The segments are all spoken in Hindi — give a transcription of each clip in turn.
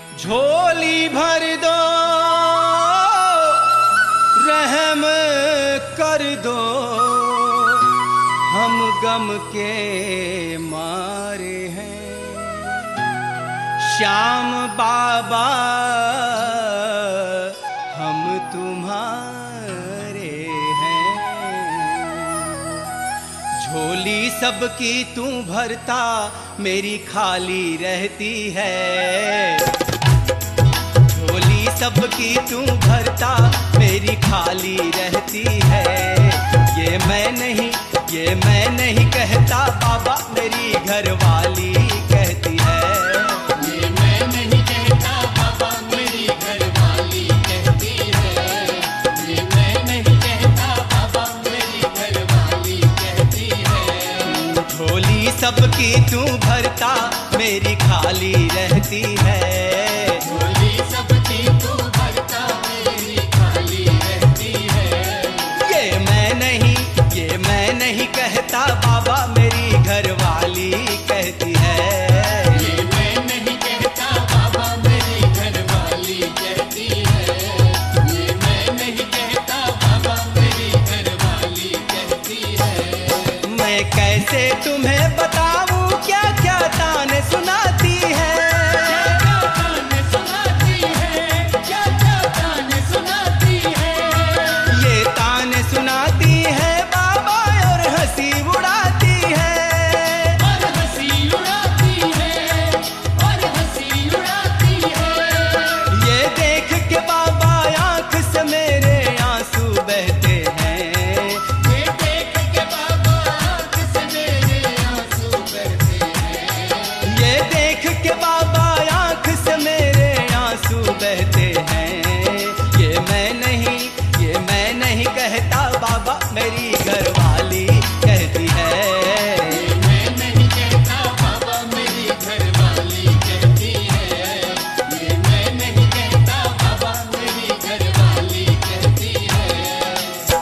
झोली भर दो, रहम कर दो, हम गम के मारे हैं। श्याम बाबा हम तुम्हारे हैं। झोली सबकी तू भरता, मेरी खाली रहती है। झोली सबकी तू भरता, मेरी खाली रहती है। ये मैं नहीं कहता बाबा, मेरी घरवाली कहती है। ये मैं नहीं कहता बाबा, मेरी घरवाली कहती है। ये मैं नहीं कहता बाबा, मेरी घरवाली कहती है। झोली सबकी तू भरता, मेरी खाली रहती है। झोली सबकी तू भरता, मेरी खाली रहती है। ये मैं नहीं कहता बाबा, मेरी घरवाली कहती है। ये मैं नहीं कहता बाबा, मेरी घरवाली कहती है। ये मैं नहीं कहता बाबा, मेरी घरवाली कहती है। मैं कैसे तुम्हें बताऊं, क्या क्या ताने सुनाती है। ये ताने सुनाती है बाबा, और हंसी उड़ाती है। और हंसी उड़ाती है, और हंसी उड़ाती है। ये देख के बाबा आंख से मेरे आंसू बहते हैं। ये देख के बाबा आंख से मेरे आंसू बहते हैं। ये देख के बाबा आंख से मेरे आंसू बहते हैं। ये मैं नहीं कहता बाबा, मेरी घरवाली कहती है। ये मैं नहीं कहता बाबा, मेरी घरवाली कहती है। ये मैं नहीं कहता बाबा, मेरी घरवाली कहती है।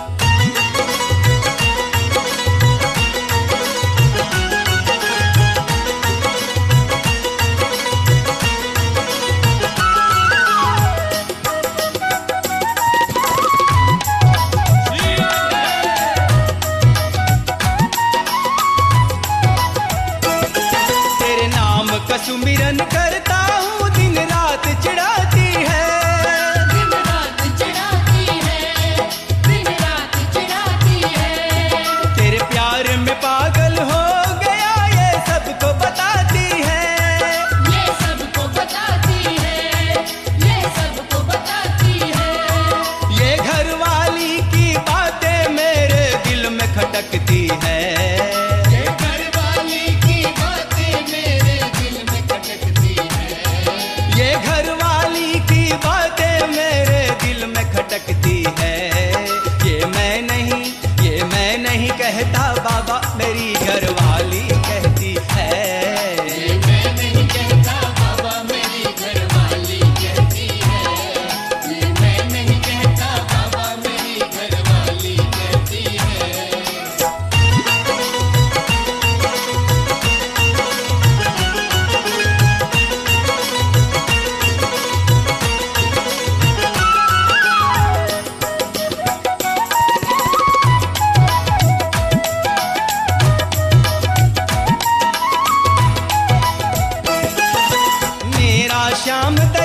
तेरे नाम का सुमिरन करता हूँ, दिन रात चिढ़ाती है। दिन रात चिढ़ाती है, दिन रात चिढ़ाती है। तेरे प्यार में पागल हो गया, ये सबको बताती है। ये सबको बताती है, ये सबको बताती है। ये घरवाली की बातें मेरे दिल में खटकती है। ये घरवाली की बातें मेरे दिल में खटकती है। ये घरवाली की बातें मेरे दिल में खटकती है। ये मैं नहीं कहता बाबा, मेरी घरवाली कहती है। ये मैं नहीं कहता बाबा, मेरी घरवाली कहती है। ये मैं नहीं कहता बाबा, मेरी घरवाली कहती है। मेरा श्याम